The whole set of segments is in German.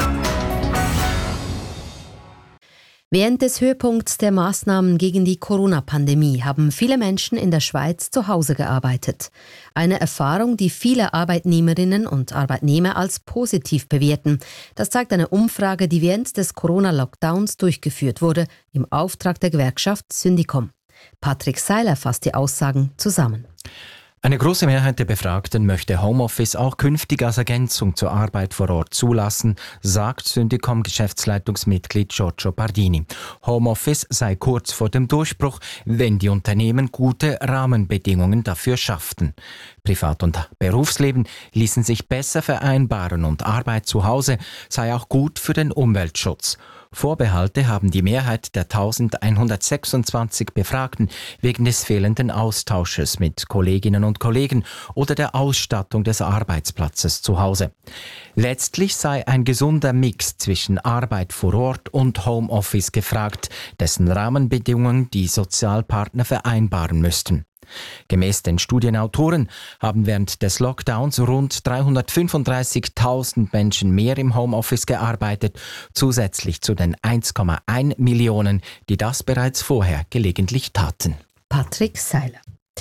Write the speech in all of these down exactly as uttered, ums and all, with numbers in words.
Während des Höhepunkts der Maßnahmen gegen die Corona-Pandemie haben viele Menschen in der Schweiz zu Hause gearbeitet. Eine Erfahrung, die viele Arbeitnehmerinnen und Arbeitnehmer als positiv bewerten. Das zeigt eine Umfrage, die während des Corona-Lockdowns durchgeführt wurde, im Auftrag der Gewerkschaft Syndicom. Patrick Seiler fasst die Aussagen zusammen. Eine große Mehrheit der Befragten möchte Homeoffice auch künftig als Ergänzung zur Arbeit vor Ort zulassen, sagt Syndicom-Geschäftsleitungsmitglied Giorgio Pardini. Homeoffice sei kurz vor dem Durchbruch, wenn die Unternehmen gute Rahmenbedingungen dafür schafften. Privat- und Berufsleben ließen sich besser vereinbaren und Arbeit zu Hause sei auch gut für den Umweltschutz. Vorbehalte haben die Mehrheit der eintausendeinhundertsechsundzwanzig Befragten wegen des fehlenden Austausches mit Kolleginnen und Kollegen oder der Ausstattung des Arbeitsplatzes zu Hause. Letztlich sei ein gesunder Mix zwischen Arbeit vor Ort und Homeoffice gefragt, dessen Rahmenbedingungen die Sozialpartner vereinbaren müssten. Gemäß den Studienautoren haben während des Lockdowns rund dreihundertfünfunddreißigtausend Menschen mehr im Homeoffice gearbeitet, zusätzlich zu den eins Komma eins Millionen, die das bereits vorher gelegentlich taten. Patrick Seiler.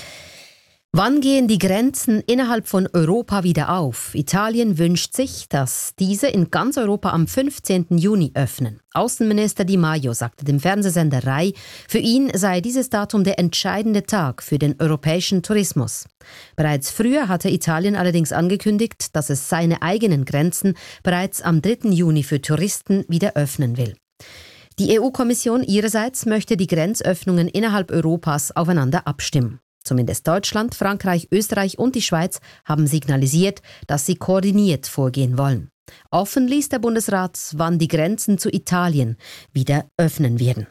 Wann gehen die Grenzen innerhalb von Europa wieder auf? Italien wünscht sich, dass diese in ganz Europa am fünfzehnten Juni öffnen. Außenminister Di Maio sagte dem Fernsehsender Rai, für ihn sei dieses Datum der entscheidende Tag für den europäischen Tourismus. Bereits früher hatte Italien allerdings angekündigt, dass es seine eigenen Grenzen bereits am dritten Juni für Touristen wieder öffnen will. Die E U-Kommission ihrerseits möchte die Grenzöffnungen innerhalb Europas aufeinander abstimmen. Zumindest Deutschland, Frankreich, Österreich und die Schweiz haben signalisiert, dass sie koordiniert vorgehen wollen. Offen ließ der Bundesrat, wann die Grenzen zu Italien wieder öffnen werden.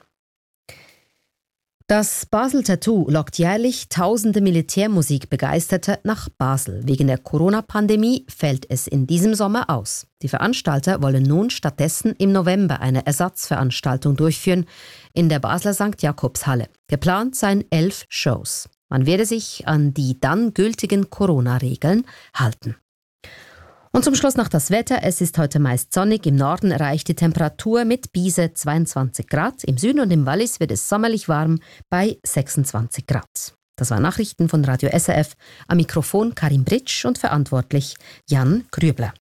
Das Basel Tattoo lockt jährlich tausende Militärmusikbegeisterte nach Basel. Wegen der Corona-Pandemie fällt es in diesem Sommer aus. Die Veranstalter wollen nun stattdessen im November eine Ersatzveranstaltung durchführen in der Basler Sankt Jakobshalle. Geplant seien elf Shows. Man werde sich an die dann gültigen Corona-Regeln halten. Und zum Schluss noch das Wetter. Es ist heute meist sonnig. Im Norden erreicht die Temperatur mit Biese zweiundzwanzig Grad. Im Süden und im Wallis wird es sommerlich warm bei sechsundzwanzig Grad. Das waren Nachrichten von Radio S R F. Am Mikrofon Karin Britsch und verantwortlich Jan Grübler.